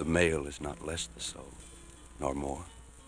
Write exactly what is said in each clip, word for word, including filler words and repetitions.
male is not less the soul, nor more.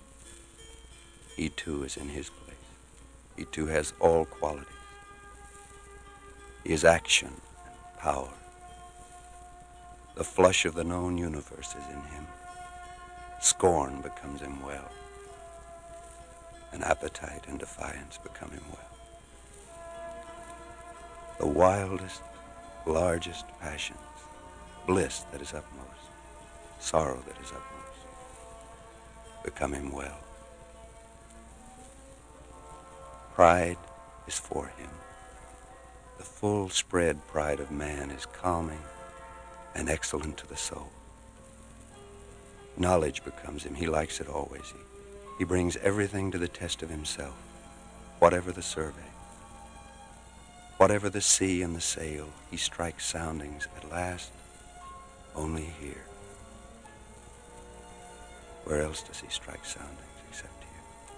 He too is in his place. He too has all qualities. He is action and power. The flush of the known universe is in him. Scorn becomes him well. And appetite and defiance become him well. The wildest, largest passions, bliss that is upmost, sorrow that is upmost, become him well. Pride is for him. The full spread pride of man is calming and excellent to the soul. Knowledge becomes him. He likes it always. He, he brings everything to the test of himself, whatever the survey. Whatever the sea and the sail, he strikes soundings at last only here. Where else does he strike soundings except here?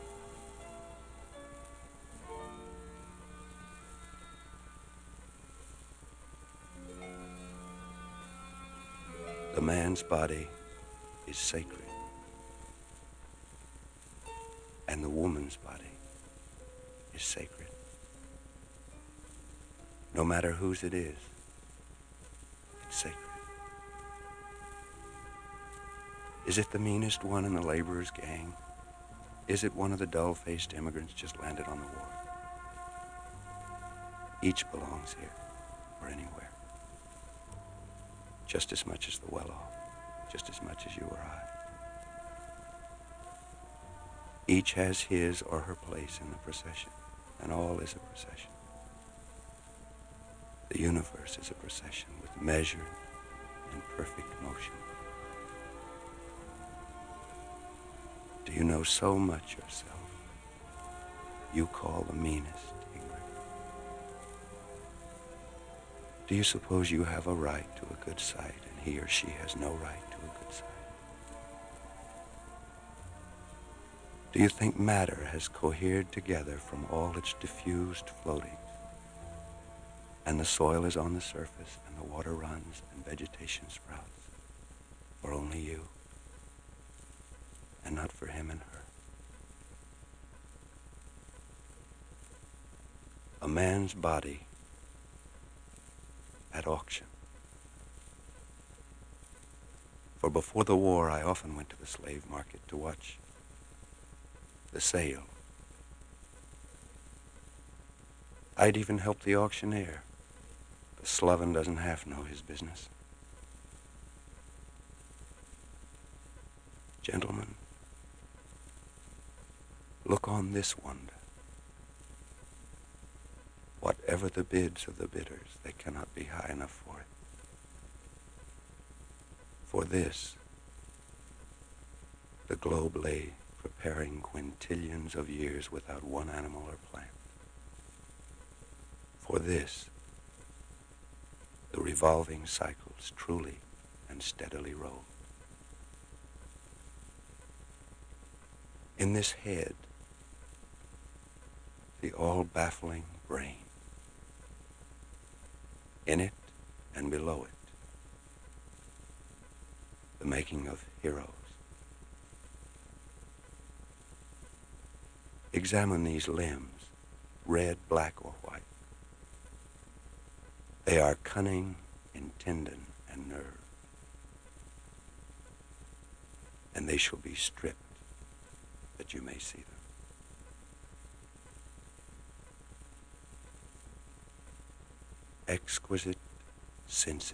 The man's body is sacred, and the woman's body is sacred. No matter whose it is, it's sacred. Is it the meanest one in the laborer's gang? Is it one of the dull-faced immigrants just landed on the wharf? Each belongs here or anywhere. Just as much as the well-off, just as much as you or I. Each has his or her place in the procession, and all is a procession. The universe is a procession with measured and perfect motion. Do you know so much yourself, you call the meanest ignorant? Do you suppose you have a right to a good sight, and he or she has no right to a good sight? Do you think matter has cohered together from all its diffused floatings, and the soil is on the surface, and the water runs, and vegetation sprouts, for only you, and not for him and her? A man's body at auction. For before the war, I often went to the slave market to watch the sale. I'd even help the auctioneer. The sloven doesn't half know his business. Gentlemen, look on this wonder. Whatever the bids of the bidders, they cannot be high enough for it. For this, the globe lay preparing quintillions of years without one animal or plant. For this, the revolving cycles truly and steadily roll. In this head, the all-baffling brain. In it and below it, the making of heroes. Examine these limbs, red, black, or white. They are cunning in tendon and nerve, and they shall be stripped that you may see them. Exquisite senses,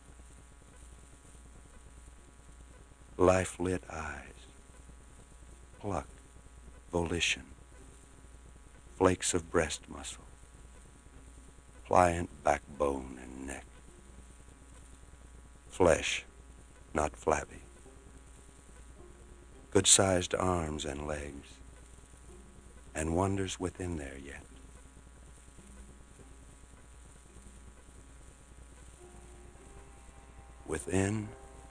life-lit eyes, pluck, volition, flakes of breast muscle, pliant backbone and neck, flesh, not flabby, good-sized arms and legs, and wonders within there yet. Within,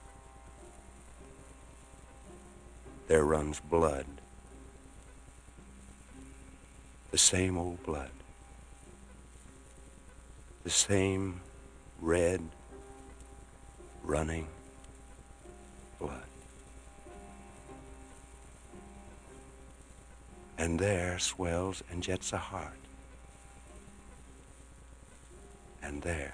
there runs blood, the same old blood, the same red, running blood. And there swells and jets a heart. And there,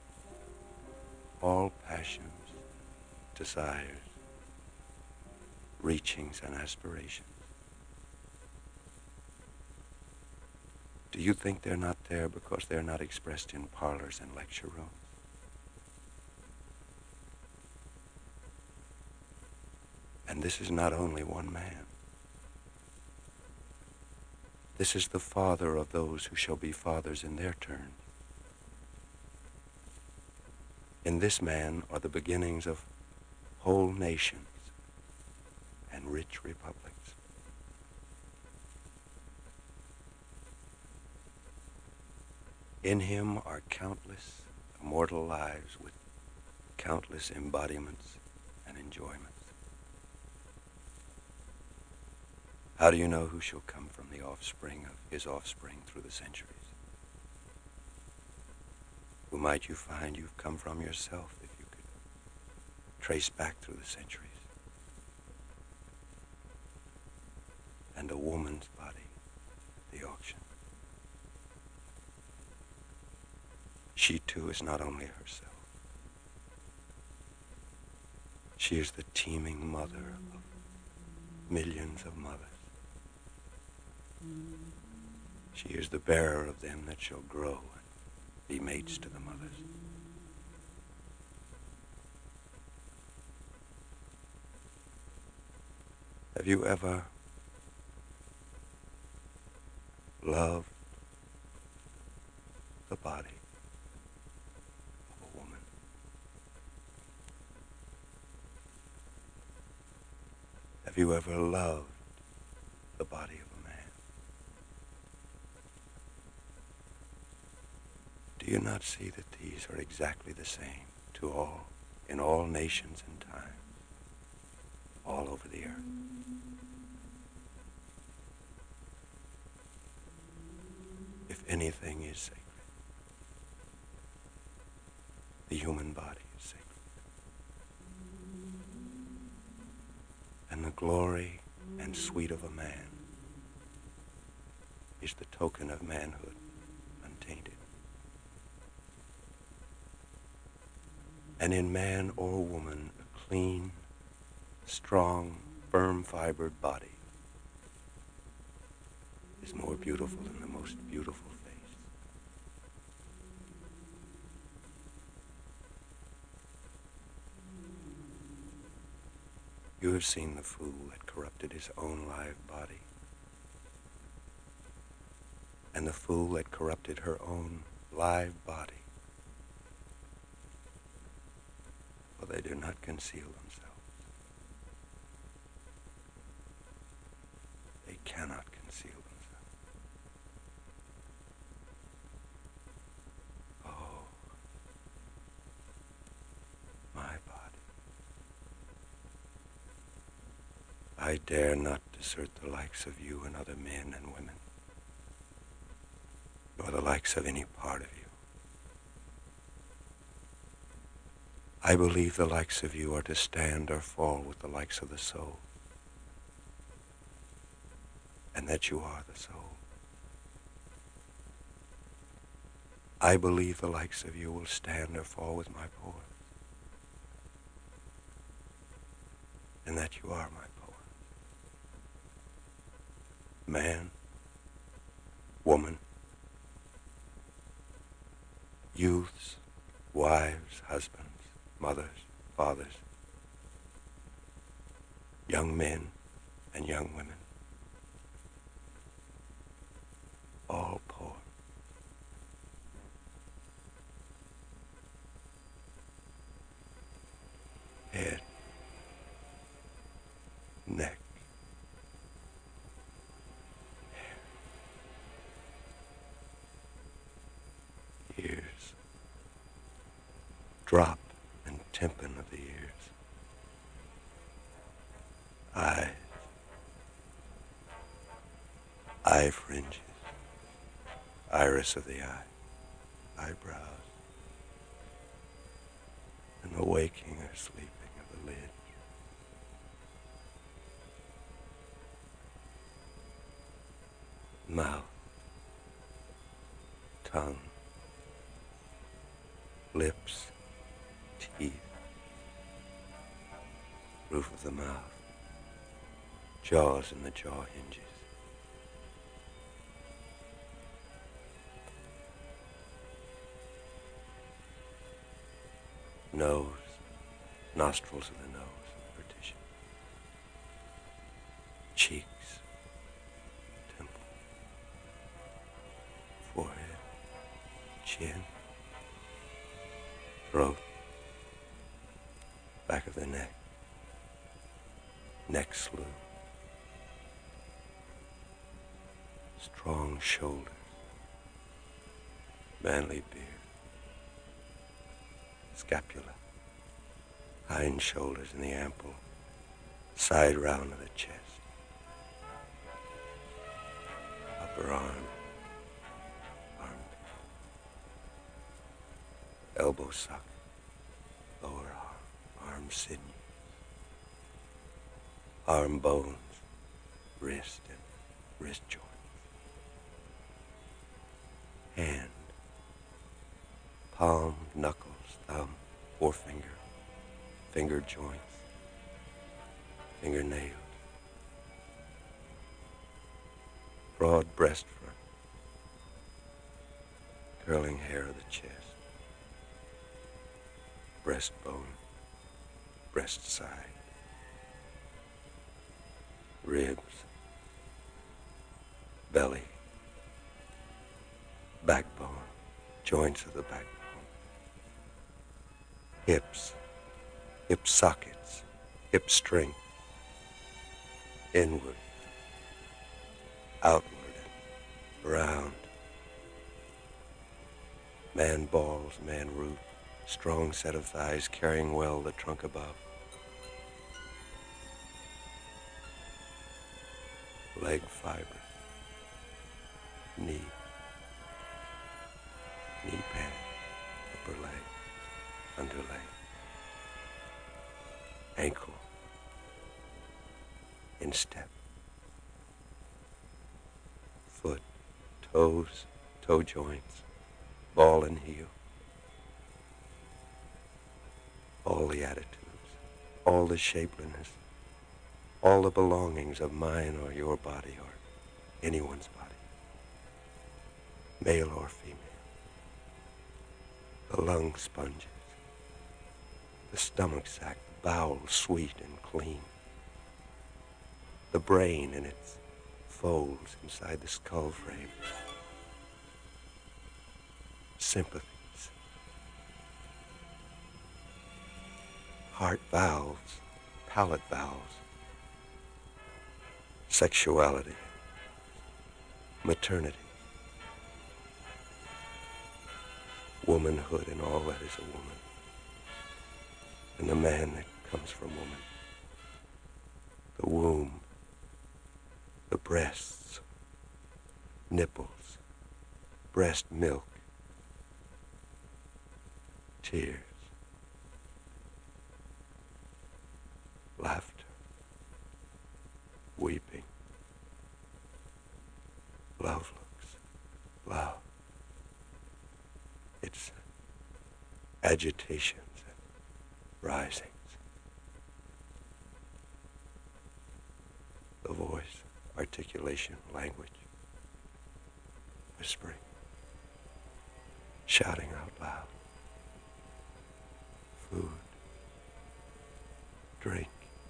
all passions, desires, reachings, and aspirations. Do you think they're not there because they're not expressed in parlors and lecture rooms? And this is not only one man. This is the father of those who shall be fathers in their turn. In this man are the beginnings of whole nations and rich republics. In him are countless immortal lives with countless embodiments and enjoyments. How do you know who shall come from the offspring of his offspring through the centuries? Who might you find you've come from yourself if you could trace back through the centuries? And a woman's body at the auction. She too is not only herself. She is the teeming mother of millions of mothers. She is the bearer of them that shall grow and be mates to the mothers. Have you ever loved the body of a woman? Have you ever loved the body of a man? Do you not see that these are exactly the same to all, in all nations and times, all over the earth? If anything is sacred, the human body is sacred. And the glory and sweet of a man is the token of manhood untainted. And in man or woman, a clean, strong, firm-fibered body is more beautiful than the most beautiful face. You have seen the fool that corrupted his own live body, and the fool that corrupted her own live body. For they do not conceal themselves. They cannot conceal themselves. Oh, my body. I dare not desert the likes of you and other men and women, nor the likes of any part of you. I believe the likes of you are to stand or fall with the likes of the soul, and that you are the soul. I believe the likes of you will stand or fall with my poems, and that you are my poems. Man, woman, youths, wives, husbands, mothers, fathers, young men and young women, all poems. Head, neck, hair, ears, drop and tympan of the ears, eyes, eye fringes, iris of the eye, eyebrows, and the waking or sleeping of the lid. mouth, tongue, lips, teeth, roof of the mouth, jaws and the jaw hinges. Nose, nostrils of the nose, partition. Cheeks, temple, forehead, chin, throat, back of the neck, neck slew, strong shoulders, manly beard, scapula, hind shoulders in the ample side round of the chest, upper arm, armpit, elbow socket, lower arm, arm sinew, arm bones, wrist and wrist joints, hand, palm, knuckles, thumb, forefinger, finger joints, fingernails, broad breast front, curling hair of the chest, breastbone, breast side, ribs, belly, backbone, joints of the backbone, hips, hip sockets, hip strength, inward, outward, and around, man balls, man root, strong set of thighs carrying well the trunk above, leg fiber, knee, knee pad, upper leg, under leg, ankle, instep, foot, toes, toe joints, ball and heel, all the attitudes, all the shapeliness, all the belongings of mine or your body or anyone's body, male or female, the lung sponges, the stomach sac, bowels sweet and clean, the brain in its folds inside the skull frame, sympathies, heart valves, palate valves, sexuality, maternity, womanhood and all that is a woman, and the man that comes from woman, the womb, the breasts, nipples, breast milk, tears, laughter, weeping, love looks, love, its agitations and risings, the voice, articulation, language, whispering, shouting out loud, food, drink,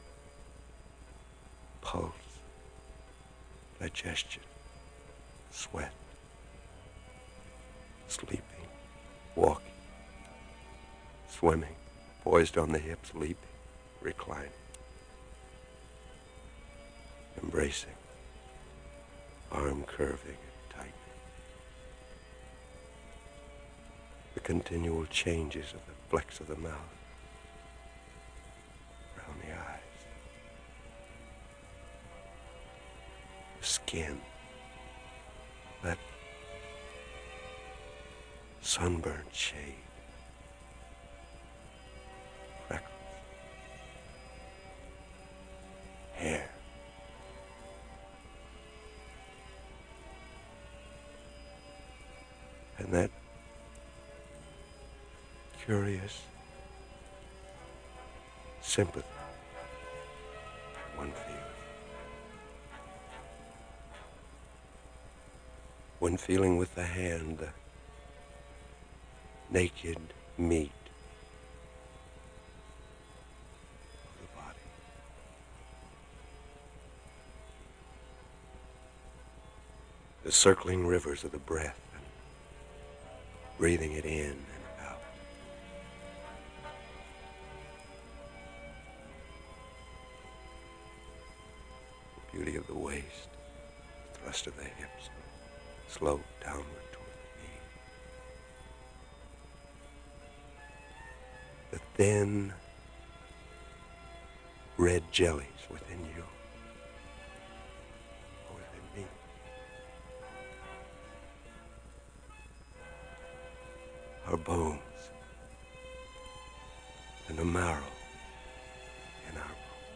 pulse, digestion, sweat, sleeping, walking, swimming, poised on the hips, leaping, reclining, embracing, arm curving and tightening. The continual changes of the flex of the mouth, around the eyes, the skin, that sunburned shade, freckles, hair, and that curious sympathy one feels. When feeling with the hand the naked meat of the body. The circling rivers of the breath and breathing it in and out. The beauty of the waist, the thrust of the hips, slope downward toward the knee. The thin red jellies within you, or within me. Our bones and the marrow in our bones.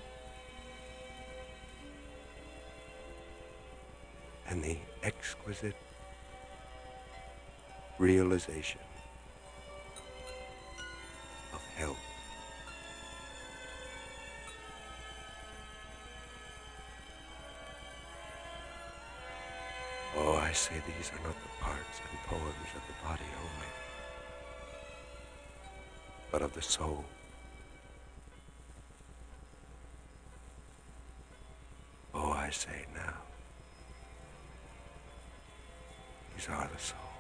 And the exquisite realization of health. Oh, I say these are not the parts and poems of the body only, but of the soul. Oh, I say now, these are the soul.